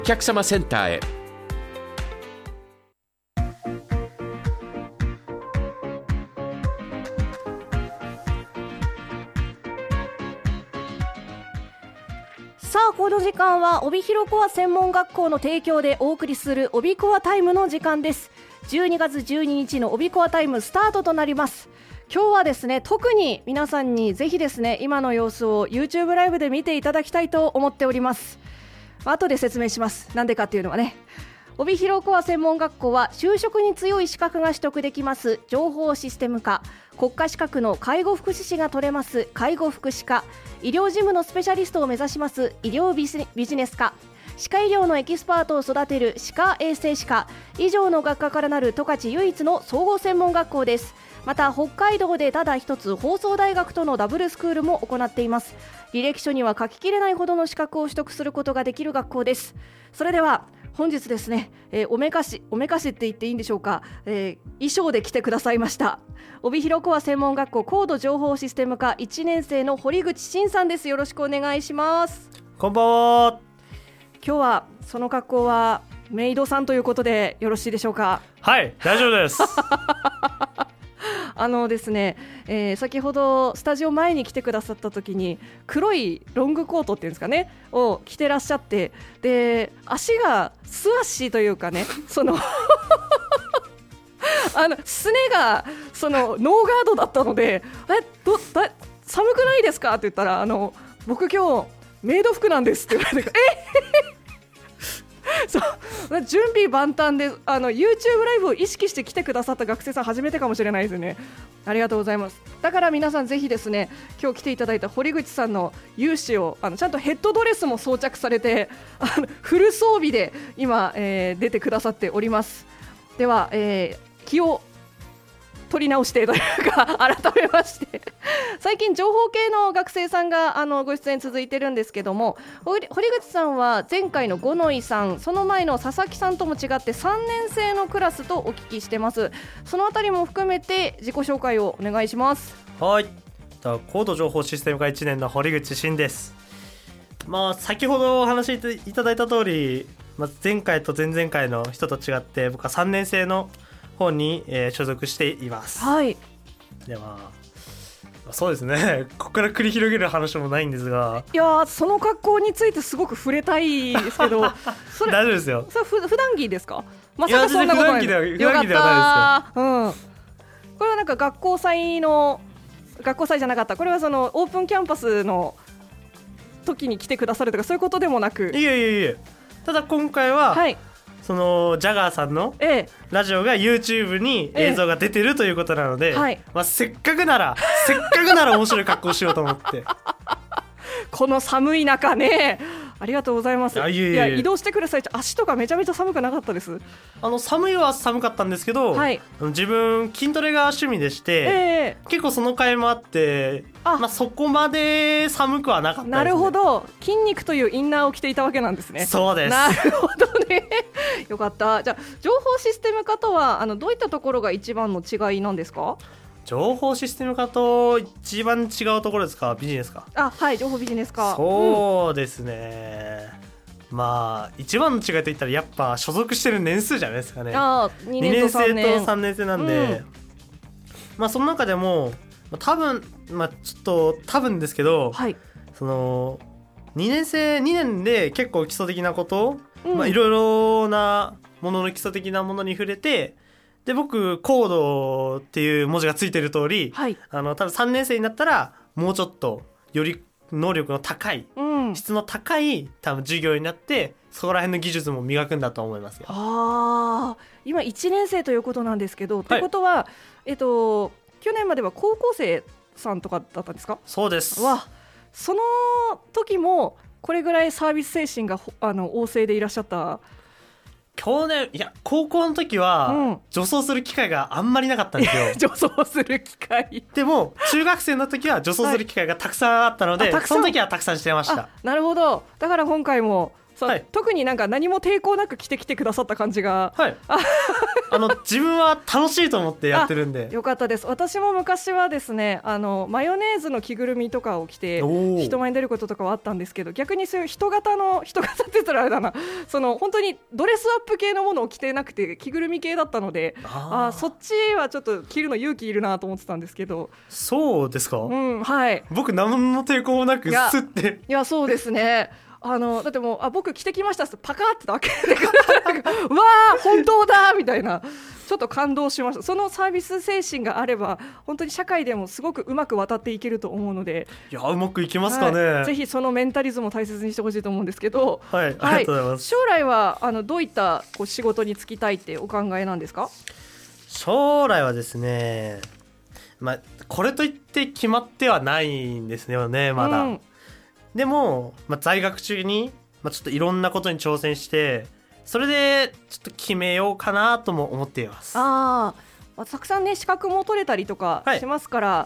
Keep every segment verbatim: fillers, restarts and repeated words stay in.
お客様センターへ。 さあこの時間は帯広コア専門学校の提供でお送りする帯コアタイムの時間です。じゅうにがつじゅうににちの帯コアタイムスタートとなります。今日はですね、特に皆さんにぜひですね、今の様子を YouTube ライブで見ていただきたいと思っております。後で説明します。なんでかっていうのはね、帯広コア専門学校は就職に強い資格が取得できます情報システム科、国家資格の介護福祉士が取れます介護福祉科、医療事務のスペシャリストを目指します医療ビジ、ビジネス科、歯科医療のエキスパートを育てる歯科衛生士科、以上の学科からなる十勝唯一の総合専門学校です。また北海道でただ一つ放送大学とのダブルスクールも行っています。履歴書には書ききれないほどの資格を取得することができる学校です。それでは本日ですね、えー、おめかしおめかしって言っていいんでしょうか、えー、衣装で来てくださいました帯広コア専門学校高度情報システム科いちねん生の堀口真さんです。よろしくお願いします。 こんばんは。 今日はその格好はメイドさんということでよろしいでしょうか。 はい、大丈夫ですあのですね、えー、先ほどスタジオ前に来てくださった時に黒いロングコートっていうんですかねを着てらっしゃって、で足が素足というかねそのあのすねがそのノーガードだったので、えどだ寒くないですかって言ったら、あの僕今日メイド服なんですって言われてえそう準備万端であの YouTube ライブを意識して来てくださった学生さん初めてかもしれないですね。ありがとうございます。だから皆さんぜひですね、今日来ていただいた堀口さんの勇姿をあのちゃんとヘッドドレスも装着されてあのフル装備で今、えー、出てくださっております。では、えー、気を取り直してというか改めまして最近情報系の学生さんがあのご出演続いてるんですけども、堀口さんは前回の五ノ井さん、その前の佐々木さんとも違ってさんねん生のクラスとお聞きしてます。そのあたりも含めて自己紹介をお願いします。 はい、高度情報システム科いちねんの堀口真です。まあ、先ほどお話しいただいた通り、まあ、前回と前々回の人と違って僕はさんねん生の方に、えー、所属しています。 はい。 ではそうですね、ここから繰り広げる話もないんですが、 いやその格好についてすごく触れたいですけどそれ大丈夫ですよ。 それふ普段着ですか。まさかそんなことない。 いや普段着では、普段着ではないですよ、 うん、これはなんか学校祭の学校祭じゃなかった、これはそのオープンキャンパスの時に来てくださるとかそういうことでもなく、 いやいやいや、ただ今回は、はい、そのジャガーさんのラジオが YouTube に映像が出てるということなので、ええ、はい、まあ、せっかくならせっかくなら面白い格好しようと思ってこの寒い中ね、ありがとうございます。いやいやいやいや移動してくる際足とかめちゃめちゃ寒くなかったです。 あの寒いは寒かったんですけど、はい、自分筋トレが趣味でして、えー、結構その甲斐もあってあ、まあ、そこまで寒くはなかったですね。 なるほど、筋肉というインナーを着ていたわけなんですね。 そうです。 なるほどねよかった。じゃあ情報システム科とはあのどういったところが一番の違いなんですか。 情報システム科と一番違うところですか、ビジネスか。 あ、はい、情報ビジネス科。 そうですね、うん、まあ一番の違いといったらやっぱ所属してる年数じゃないですかね。 あにねんとさんねん、 にねん生とさんねん生なんで、うん、まあその中でも多分まあちょっと多分ですけど、はい、そのにねん生にねんで結構基礎的なこと、うん、まあいろいろなものの基礎的なものに触れて、で僕コードっていう文字がついてる通り、はい、あの多分さんねん生になったらもうちょっとより能力の高い、うん、質の高い多分授業になって、そこら辺の技術も磨くんだと思いますよ。 あ、今いちねん生ということなんですけど、はい、ということは、えっと、去年までは高校生さんとかだったんですか。 そうです。 わ、その時もこれぐらいサービス精神があの旺盛でいらっしゃった。 去年、いや高校の時は女装する機会があんまりなかったんですよ、うん、 女装する機会でも中学生の時は女装する機会がたくさんあったので、はい、その時はたくさんしてました。 なるほど、だから今回も、はい、特になんか何も抵抗なく着てきてくださった感じが、はい、 あの自分は楽しいと思ってやってるんで。 よかったです。私も昔はですね、あのマヨネーズの着ぐるみとかを着て人前に出ることとかはあったんですけど、逆にそういう人型の人型って言ったらあれだな、その本当にドレスアップ系のものを着てなくて着ぐるみ系だったので、ああそっちはちょっと着るの勇気いるなと思ってたんですけど。 そうですか。 うんはい。 僕何の抵抗もなくスッて。 いやそうですね。あのだってもうあ僕着てきましたってパカって開けてくるうわー本当だみたいな、ちょっと感動しました。そのサービス精神があれば本当に社会でもすごくうまく渡っていけると思うので、 いやうまくいきますかね、 はい、ぜひそのメンタリズムを大切にしてほしいと思うんですけど、 はい、はい、ありがとうございます。 将来はあのどういったこう仕事に就きたいってお考えなんですか？ 将来はですね、まあ、これといって決まってはないんですよねまだ、うん、でも、まあ、在学中に、まあ、ちょっといろんなことに挑戦してそれでちょっと決めようかなとも思っています。 ああ、たくさんね資格も取れたりとかしますから、はい、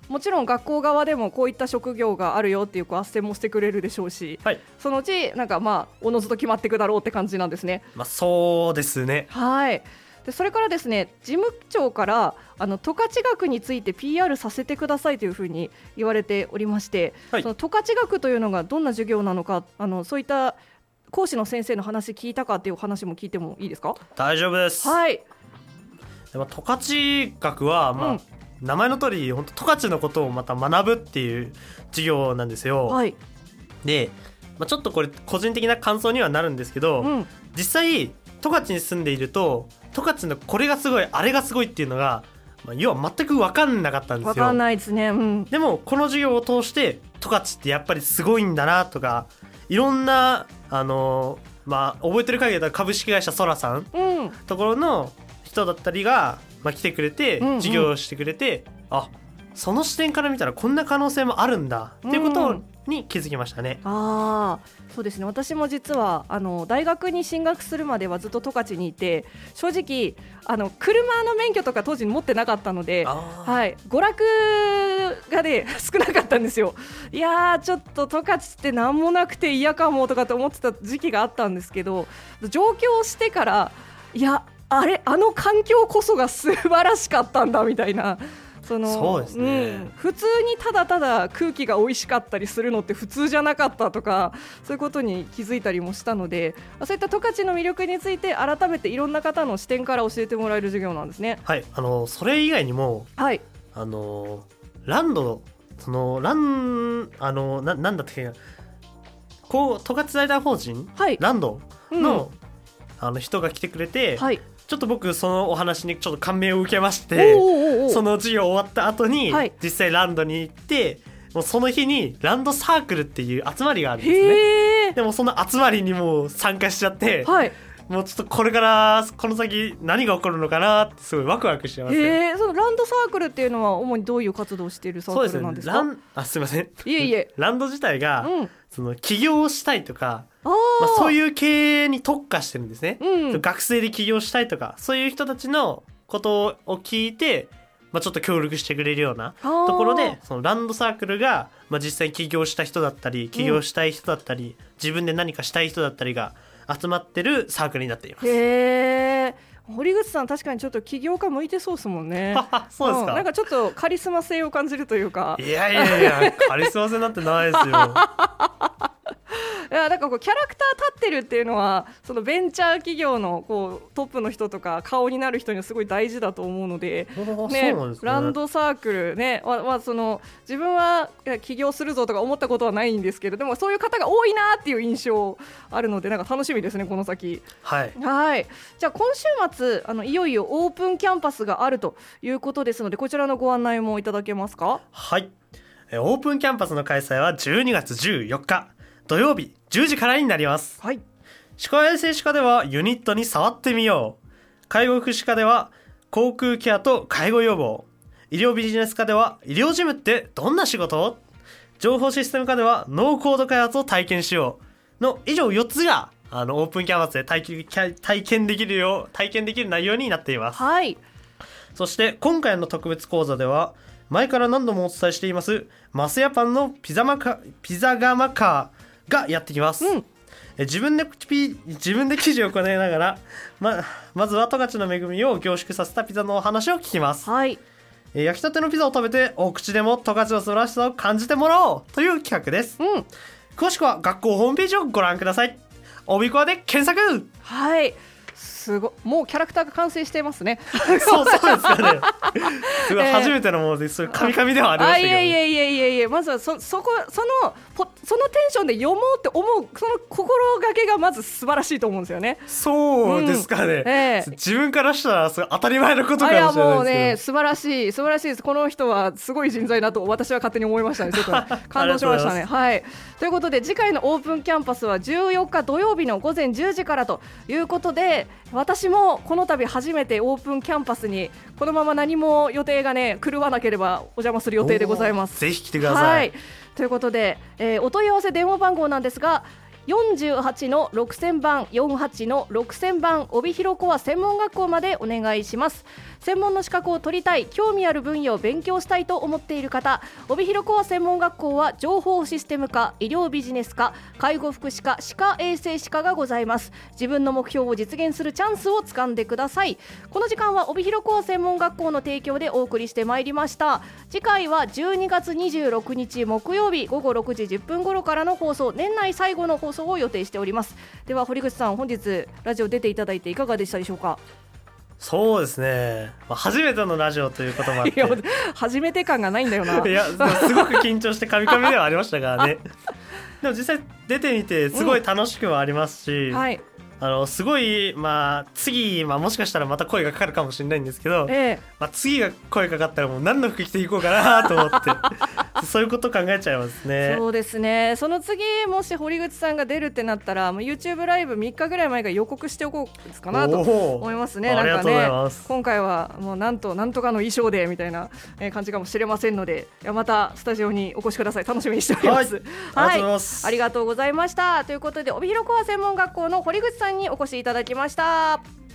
もちろん学校側でもこういった職業があるよっていう斡旋もしてくれるでしょうし、はい、そのうちなんかまあおのずと決まっていくだろうって感じなんですね。 まあ、そうですね。 はい。でそれからですね、事務長からあの十勝学について ピーアール させてくださいというふうに言われておりまして、はい、その十勝学というのがどんな授業なのか、あのそういった講師の先生の話聞いたかっていう話も聞いてもいいですか？ 大丈夫です。 はい。 でも十勝学は、まあうん、名前の通り本当十勝のことをまた学ぶっていう授業なんですよ。はい。で、まあ、ちょっとこれ個人的な感想にはなるんですけど、うん、実際十勝に住んでいると十勝のこれがすごいあれがすごいっていうのが、まあ、要は全く分かんなかったんですよ。 分かんないですね、うん、 でもこの授業を通して十勝ってやっぱりすごいんだなとか、いろんなあのーまあ、覚えてる限りだと株式会社そらさん、うん、ところの人だったりが、まあ、来てくれて授業をしてくれて、うんうん、あその視点から見たらこんな可能性もあるんだっていうことに気づきましたね。 うん、あそうですね。私も実はあの大学に進学するまではずっと十勝にいて、正直あの車の免許とか当時持ってなかったので、はい、娯楽がね少なかったんですよ。いやーちょっと十勝って何もなくて嫌かもとかって思ってた時期があったんですけど、上京してからいやあれあの環境こそが素晴らしかったんだみたいな、そのそうですね、うん、 普通にただただ空気が美味しかったりするのって普通じゃなかったとか、そういうことに気づいたりもしたので、そういった十勝の魅力について改めていろんな方の視点から教えてもらえる授業なんですね。 はい、あのそれ以外にも、はい、あのランドそのランあの な, なんだっけこう十勝財団法人、はい、ランドの、うん、あの人が来てくれて、はい、ちょっと僕そのお話にちょっと感銘を受けまして、おーおーおーその授業終わった後に、はい、実際ランドに行って、もうその日にランドサークルっていう集まりがあるんですね。でもその集まりにも参加しちゃって、はい、もうちょっとこれからこの先何が起こるのかなってすごいワクワクしてます、ね。 そのランドサークルっていうのは主にどういう活動をしているサークルなんですか？ そうですね、ランあすいませんいえいえランド自体が、うん、その起業をしたいとか、あ、まあ、そういう経営に特化してるんですね、うん、学生で起業したいとかそういう人たちのことを聞いて、まあ、ちょっと協力してくれるようなところで、そのランドサークルが、まあ、実際に起業した人だったり起業したい人だったり、うん、自分で何かしたい人だったりが集まってるサークルになっています。 へー、堀口さん確かにちょっと起業家向いてそうですもんね。 そうですか、 うん、なんかちょっとカリスマ性を感じるというか。 いやいやいやカリスマ性なんてないですよいやなんかこうキャラクター立ってるっていうのはそのベンチャー企業のこうトップの人とか顔になる人にはすごい大事だと思うので、ね、ランドサークルね、ままあ、その自分は起業するぞとか思ったことはないんですけど、でもそういう方が多いなっていう印象あるので、なんか楽しみですねこの先。 はい、 はい。じゃあ今週末あのいよいよオープンキャンパスがあるということですので、こちらのご案内もいただけますか？ はい、オープンキャンパスの開催はじゅうにがつじゅうよっか土曜日じゅうじからになります。はい、歯科衛生士科ではユニットに触ってみよう、介護福祉科では口腔ケアと介護予防、医療ビジネス科では医療事務ってどんな仕事、情報システム科ではノーコード開発を体験しようの以上よっつがあのオープンキャンパスで 体, 体験できるよう体験できる内容になっています。 はい、そして今回の特別講座では前から何度もお伝えしていますマスヤパンのピザマカピザ窯カーがやってきます、うん、 自分でピ自分で生地をこねながら ま, まずは十勝の恵みを凝縮させたピザのお話を聞きます、 はい、 焼きたてのピザを食べてお口でも十勝の素晴らしさを感じてもらおうという企画です、うん、詳しくは学校ホームページをご覧ください。おびこわで検索。 はい、すごもうキャラクターが完成していますね。 そうそうですかね。すごい初めてのもので、そういうカミカミではありましたけど、ね、 あいやいやいやいやまずは そ, そこそのそのテンションで読もうって思うその心がけがまず素晴らしいと思うんですよね。 そうですかね、うんえー、自分からしたらそれ当たり前のことかもしれないですけど、いやもうね素晴らしい素晴らしいです。この人はすごい人材だと私は勝手に思いましたね。ちょっと感動しましたね。はい、ということで次回のオープンキャンパスはじゅうよっか土曜日のごぜんじゅうじからということで、私もこの度初めてオープンキャンパスにこのまま何も予定がね狂わなければお邪魔する予定でございます。 ぜひ来てください、 はい、ということで、えー、お問い合わせ電話番号なんですがよんじゅうはちのろくせんばん よんじゅうはちのろくせんばん帯広コア専門学校までお願いします。専門の資格を取りたい、興味ある分野を勉強したいと思っている方、帯広コア専門学校は情報システム科、医療ビジネス科、介護福祉科、歯科衛生士科がございます。自分の目標を実現するチャンスをつかんでください。この時間は帯広コア専門学校の提供でお送りしてまいりました。次回はじゅうにがつにじゅうろくにち木曜日ごごろくじじゅっぷん頃からの放送、年内最後の放送を予定しております。では堀口さん、本日ラジオ出ていただいていかがでしたでしょうか。 そうですね、まあ、初めてのラジオということもあって初めて感がないんだよな。 いやすごく緊張してカミカミではありましたからねでも実際出てみてすごい楽しくはありますし、うんはい、あのすごい、まあ、次、まあ、もしかしたらまた声がかかるかもしれないんですけど、ええまあ、次が声かかったらもう何の服着ていこうかなと思ってそういうこと考えちゃいますね。 そうですね、その次もし堀口さんが出るってなったらもう YouTube ライブみっかぐらい前が予告しておこうかなと思いますね。なんかね今回はもうなんとなんとかの衣装でみたいな感じかもしれませんので、またスタジオにお越しください。楽しみにしております。 はい、はい、ありがとうございました。ということで帯広コア専門学校の堀口さんにお越しいただきました。